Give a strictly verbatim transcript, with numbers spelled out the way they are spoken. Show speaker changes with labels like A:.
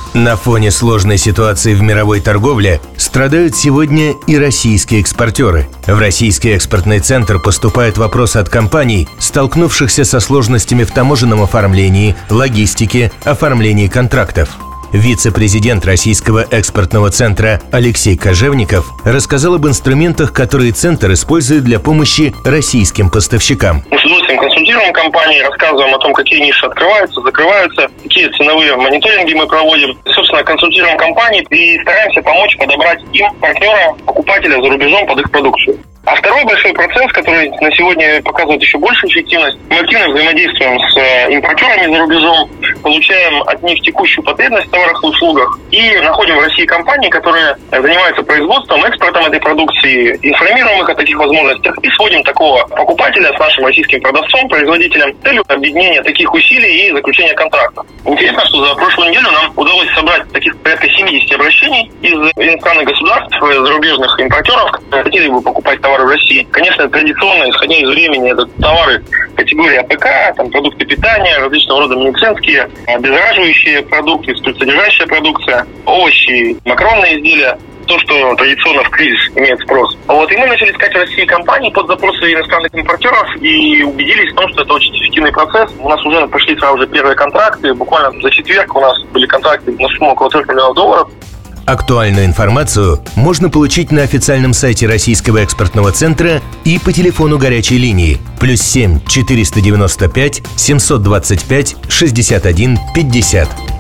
A: На фоне сложной ситуации в мировой торговле страдают сегодня и российские экспортеры. В Российский экспортный центр поступают вопросы от компаний, столкнувшихся со сложностями в таможенном оформлении, логистике, оформлении контрактов. Вице-президент Российского экспортного центра Алексей Кожевников рассказал об инструментах, которые центр использует для помощи российским поставщикам.
B: Мы с удовольствием консультируем компании, рассказываем о том, какие ниши открываются, закрываются, какие ценовые мониторинги мы проводим. Собственно, консультируем компании и стараемся помочь подобрать им партнера, покупателя за рубежом под их продукцию. А второй большой процесс, который на сегодня показывает еще большую эффективность, мы активно взаимодействуем с импортерами за рубежом, получаем от них текущую потребность в товарах и услугах и находим в России компании, которые занимаются производством, экспортом этой продукции, информируем их о таких возможностях и сводим такого покупателя с нашим российским продавцом, производителем, с целью объединения таких усилий и заключения контракта. Интересно, что за прошлую неделю нам удалось собрать таких порядка семьдесят обращений из иностранных государств, зарубежных импортеров, которые хотели бы покупать товары в России. Конечно, традиционно, исходя из времени, это товары категории АПК, там продукты питания, различного рода медицинские, обеззараживающие продукты, спиртсодержащая продукция, овощи, макаронные изделия. То, что традиционно в кризис имеет спрос. Вот, и мы начали искать в России компании под запросы иностранных импортеров и убедились в том, что это очень эффективный процесс. У нас уже пошли сразу же первые контракты. Буквально за четверг у нас были контракты на сумму около трех миллионов долларов.
A: Актуальную информацию можно получить на официальном сайте Российского экспортного центра и по телефону горячей линии плюс семь четыреста девяносто пять семьсот двадцать пять шестьдесят один пятьдесят.